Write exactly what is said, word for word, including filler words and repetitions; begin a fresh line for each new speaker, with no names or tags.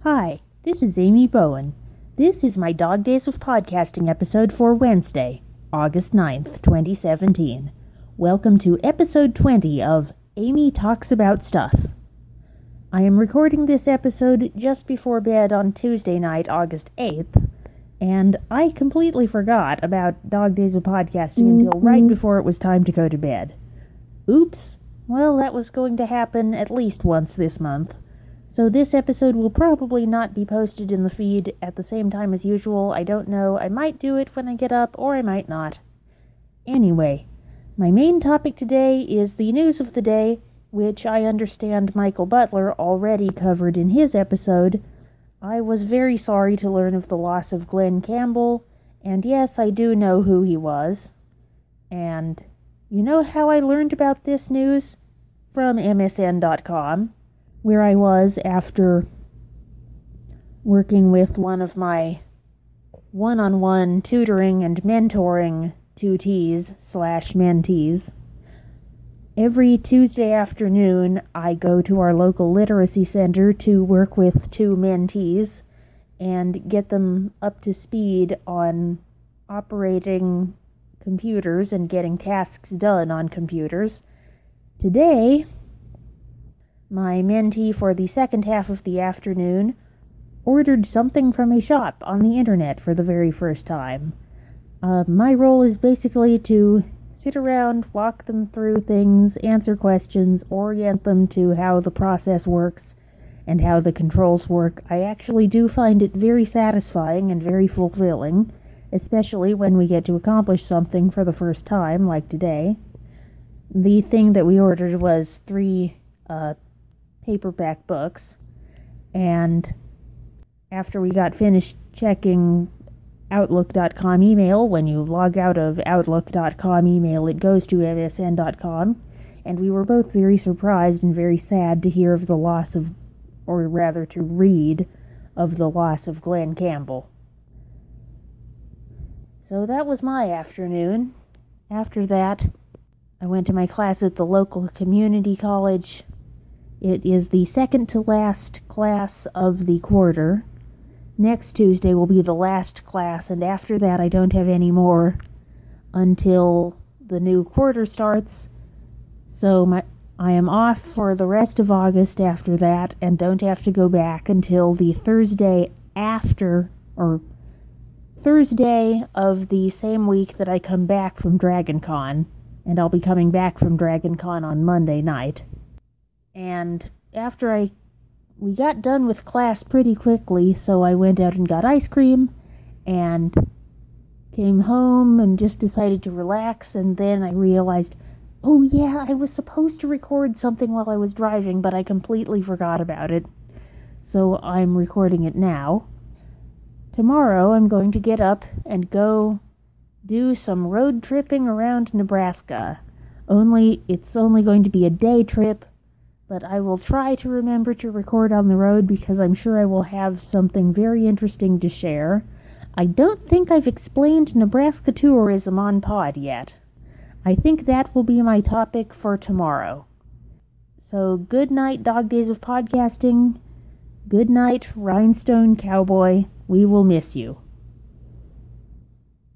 Hi, this is Amy Bowen. This is my Dog Days of Podcasting episode for Wednesday, August ninth, twenty seventeen. Welcome to episode twenty of Amy Talks About Stuff. I am recording this episode just before bed on Tuesday night, August eighth, and I completely forgot about Dog Days of Podcasting mm-hmm. until right before it was time to go to bed. Oops. Well, that was going to happen at least once this month. So this episode will probably not be posted in the feed at the same time as usual. I don't know. I might do it when I get up, or I might not. Anyway, my main topic today is the news of the day, which I understand Michael Butler already covered in his episode. I was very sorry to learn of the loss of Glen Campbell, and yes, I do know who he was. And you know how I learned about this news? From M S N dot com. Where I was after working with one of my one-on-one tutoring and mentoring tutees slash mentees. Every Tuesday afternoon, I go to our local literacy center to work with two mentees and get them up to speed on operating computers and getting tasks done on computers. Today, my mentee for the second half of the afternoon ordered something from a shop on the internet for the very first time. Uh, my role is basically to sit around, walk them through things, answer questions, orient them to how the process works and how the controls work. I actually do find it very satisfying and very fulfilling, especially when we get to accomplish something for the first time, like today. The thing that we ordered was three uh, paperback books, and after we got finished checking Outlook dot com email, when you log out of Outlook dot com email, it goes to M S N dot com, and we were both very surprised and very sad to hear of the loss of, or rather to read of the loss of Glen Campbell. So that was my afternoon. After that, I went to my class at the local community college. It is the second to last class of the quarter. Next Tuesday will be the last class, and after that I don't have any more until the new quarter starts. So my I am off for the rest of August after that, and don't have to go back until the Thursday after, or Thursday of the same week that I come back from DragonCon, and I'll be coming back from DragonCon on Monday night. And after I, we got done with class pretty quickly, so I went out and got ice cream, and came home and just decided to relax, and then I realized, oh yeah, I was supposed to record something while I was driving, but I completely forgot about it. So I'm recording it now. Tomorrow I'm going to get up and go do some road tripping around Nebraska. Only, it's only going to be a day trip, but I will try to remember to record on the road because I'm sure I will have something very interesting to share. I don't think I've explained Nebraska tourism on pod yet. I think that will be my topic for tomorrow. So good night, Dog Days of Podcasting. Good night, Rhinestone Cowboy. We will miss you.